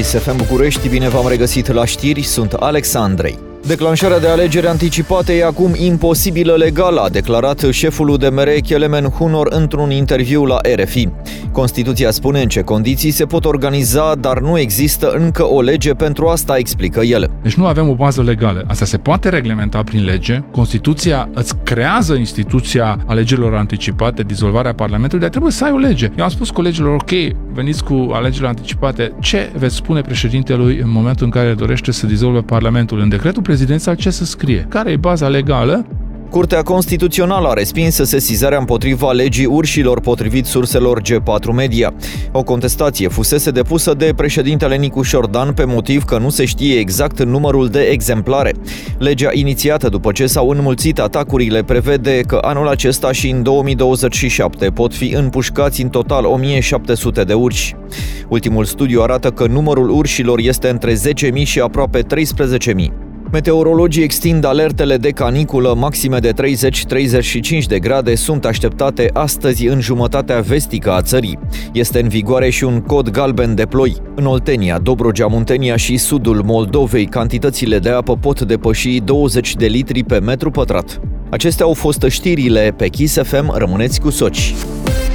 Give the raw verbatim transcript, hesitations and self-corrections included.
Kiss F M București, bine v-am regăsit la știri, sunt Alex Andrei. Declanșarea de alegeri anticipate e acum imposibilă legal, a declarat șeful U D M R Kelemen Hunor într-un interviu la R F I. Constituția spune în ce condiții se pot organiza, dar nu există încă o lege pentru asta, explică el. Deci nu avem o bază legală. Asta se poate reglementa prin lege. Constituția îți creează instituția alegerilor anticipate, dizolvarea Parlamentului, dar trebuie să ai o lege. Eu am spus colegilor, ok, veniți cu alegerile anticipate, ce veți spune președintelui în momentul în care dorește să dizolve Parlamentul? În decretul prezidențial ce să scrie? Care e baza legală? Curtea Constituțională a respins sesizarea împotriva legii urșilor, potrivit surselor G patru Media. O contestație fusese depusă de președintele Nicu Șordan pe motiv că nu se știe exact numărul de exemplare. Legea inițiată după ce s-au înmulțit atacurile prevede că anul acesta și în două mii douăzeci și șapte pot fi împușcați în total o mie șapte sute de urși. Ultimul studiu arată că numărul urșilor este între zece mii și aproape treisprezece mii. Meteorologii extind alertele de caniculă, maxime de treizeci - treizeci și cinci de grade sunt așteptate astăzi în jumătatea vestică a țării. Este în vigoare și un cod galben de ploi. În Oltenia, Dobrogea, Muntenia și sudul Moldovei, cantitățile de apă pot depăși douăzeci de litri pe metru pătrat. Acestea au fost știrile pe Kiss F M, rămâneți cu soci.